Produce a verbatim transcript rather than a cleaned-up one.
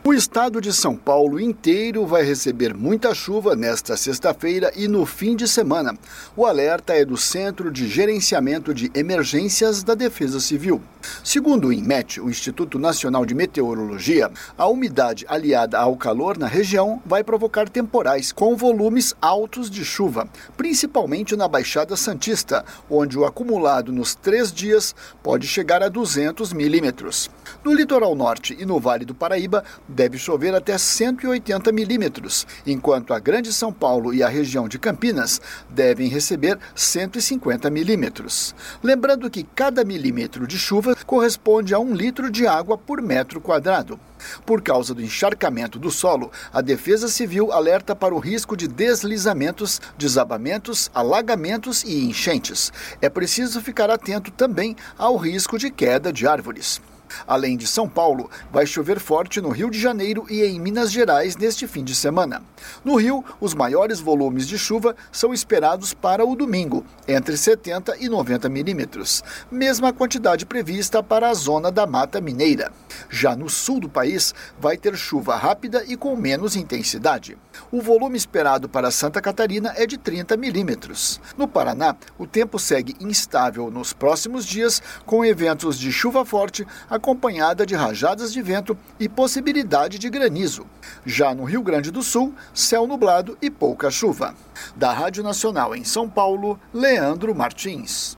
O estado de São Paulo inteiro vai receber muita chuva nesta sexta-feira e no fim de semana. O alerta é do Centro de Gerenciamento de Emergências da Defesa Civil. Segundo o INMET, o Instituto Nacional de Meteorologia, a umidade aliada ao calor na região vai provocar temporais com volumes altos de chuva, principalmente na Baixada Santista, onde o acumulado nos três dias pode chegar a duzentos milímetros. No litoral norte e no Vale do Paraíba, deve chover até cento e oitenta milímetros, enquanto a Grande São Paulo e a região de Campinas devem receber cento e cinquenta milímetros. Lembrando que cada milímetro de chuva corresponde a um litro de água por metro quadrado. Por causa do encharcamento do solo, a Defesa Civil alerta para o risco de deslizamentos, desabamentos, alagamentos e enchentes. É preciso ficar atento também ao risco de queda de árvores. Além de São Paulo, vai chover forte no Rio de Janeiro e em Minas Gerais neste fim de semana. No Rio, os maiores volumes de chuva são esperados para o domingo, entre setenta e noventa milímetros, mesma quantidade prevista para a zona da Mata Mineira. Já no sul do país, vai ter chuva rápida e com menos intensidade. O volume esperado para Santa Catarina é de trinta milímetros. No Paraná, o tempo segue instável nos próximos dias, com eventos de chuva forte, acompanhada de rajadas de vento e possibilidade de granizo. Já no Rio Grande do Sul, céu nublado e pouca chuva. Da Rádio Nacional em São Paulo, Leandro Martins.